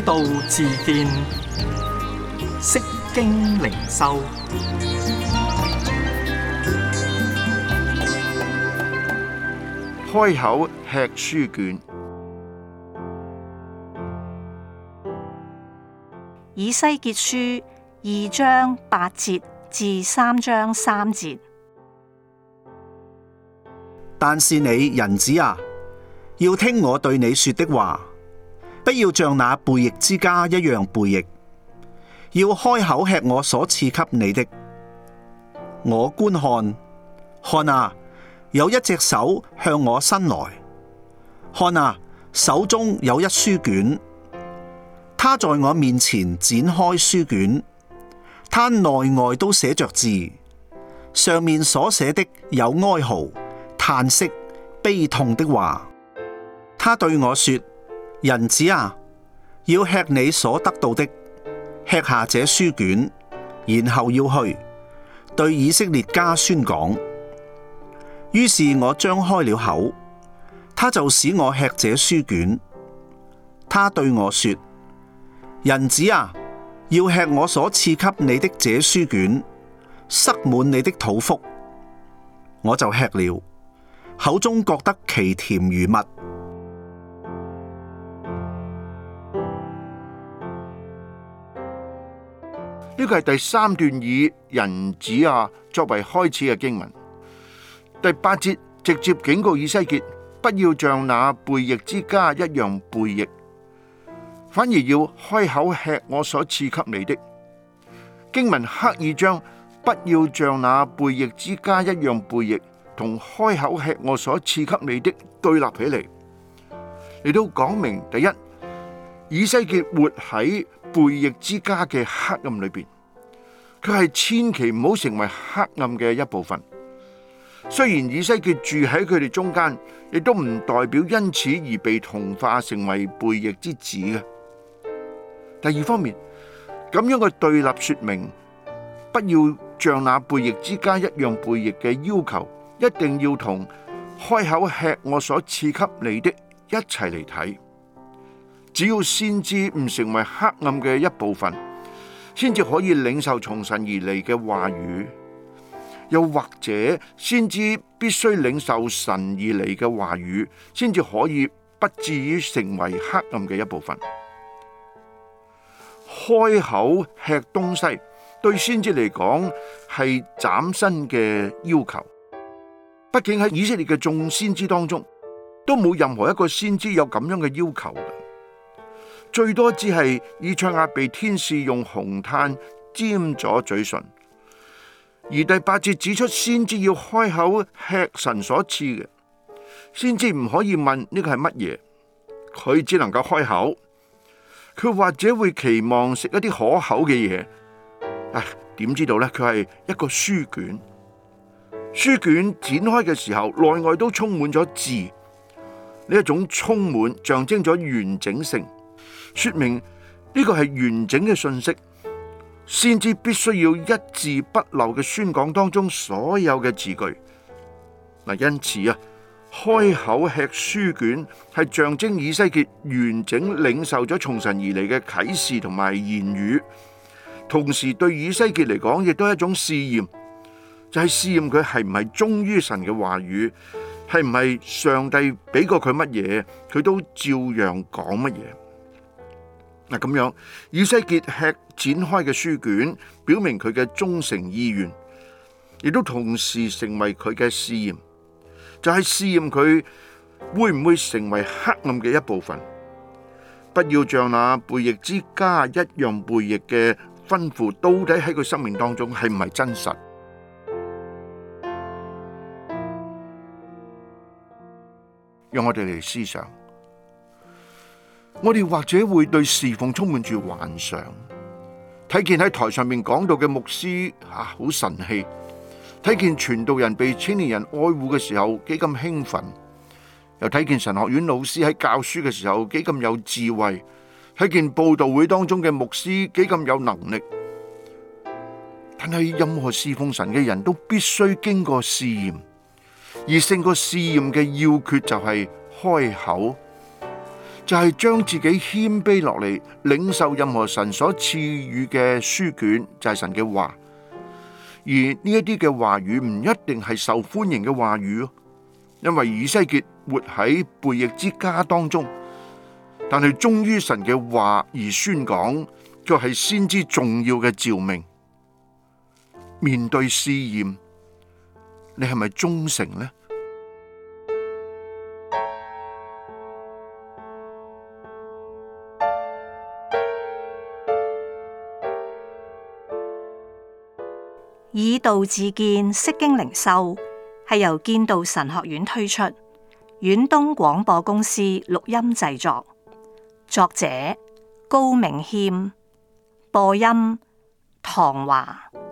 道自見，釋經靈修。 開口吃書卷。 以西結書2章8節至3章3節。 但是你人子啊，要聽我對你說的話，不要像那背逆之家一樣背逆，要開口吃我所賜給你的。我觀看，看啊，有一隻手向我伸來，看啊，手中有一書卷，他在我面前展開書卷，他內外都寫着字，上面所寫的有哀嚎、嘆息、悲痛的話。他對我說：人子啊，要吃你所得到的，吃下這書卷，然後要去對以色列家宣講。於是我張開了口，他就使我吃這書卷。他對我說：人子啊，要吃我所賜給你的這書卷，塞滿你的肚腹。我就吃了，口中覺得其甜如蜜。 呢個係第3段以人子啊作為開始嘅經文。第8節直接警告以西結，不要像那背逆之家一樣背逆，反而要開口吃我所賜給你的。經文刻意將不要像那背逆之家一樣背逆同開口吃我所賜給你的對立起嚟，嚟到講明第一，以西結活喺背逆之家嘅黑暗裏邊，佢係千祈唔好成為黑暗嘅一部分。雖然以西結住喺佢哋中間，亦都唔代表因此而被同化成為背逆之子嘅。第二方面，咁樣嘅對立說明，不要像那背逆之家一樣背逆嘅要求，一定要同開口吃我所賜給你的一齊嚟睇。只要先知唔成為黑暗嘅一部分，先至可以領受從神而嚟嘅話語。又或者先知必須領受神而嚟嘅話語，先至可以不至於成為黑暗嘅一部分。開口吃東西對先知嚟講係嶄新嘅要求，畢竟喺以色列嘅眾先知當中，都冇任何一個先知有咁樣嘅要求嘅，最多只係以賽亞被天使用紅炭沾咗嘴唇。而第8節指出，先知要開口吃神所賜嘅，先知唔可以問呢個係乜嘢，佢只能夠開口。佢或者會期望食一啲可口嘅嘢，點知道呢？佢係一個書卷，書卷展開嘅時候，內外都充滿咗字，呢一種充滿象徵咗完整性，說明呢個係完整嘅信息。先知必須要一字不漏嘅宣講當中所有嘅字句。因此啊，開口吃書卷係象徵以西結完整領受咗從神而嚟嘅啟示同埋言語，同時對以西結嚟講亦都係一種試驗，就係試驗佢係唔係忠於神嘅話語，係唔係上帝俾過佢乜嘢，佢都照樣講乜嘢。咁樣，以西結吃展開嘅書卷，表明佢嘅忠誠意願，亦都同時成為佢嘅試驗，就係試驗佢會唔會成為黑暗嘅一部分。不要像那背逆之家一樣背逆嘅吩咐，到底喺佢生命當中係唔係真實？讓我哋嚟思想。我哋或者會對侍奉充滿住幻想，睇見喺台上面講道嘅牧師好神氣，睇見傳道人被青年人愛護嘅時候幾咁興奮，又睇見神學院老師喺教書嘅時候幾咁有智慧，睇見佈道會當中嘅牧師幾咁有能力。但係任何侍奉神嘅人都必須經過試驗，而勝過試驗嘅要訣就係開口。 就係將自己謙卑落嚟，領受任何神所賜予嘅書卷，就係神嘅話。而呢一啲嘅話語唔一定係受歡迎嘅話語，因為以西結活喺背逆之家當中，但係忠於神嘅話而宣講，卻係先知重要嘅召命。面對試驗，你係咪忠誠呢？ 以道自見，釋經靈修係由建道神學院推出，遠東廣播公司錄音製作，作者高銘謙，播音唐華。